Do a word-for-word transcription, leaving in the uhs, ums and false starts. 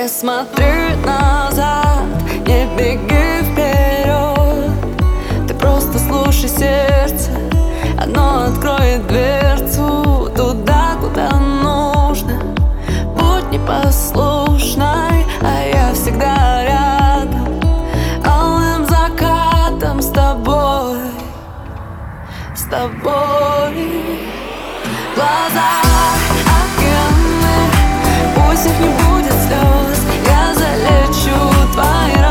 Не смотри назад, не беги вперед. Ты просто слушай сердце, оно откроет дверцу туда, куда нужно. Будь непослушной, а я всегда рядом, алым закатом с тобой, с тобой. Глаза океаны, пусть их не будет слез, я залечу твои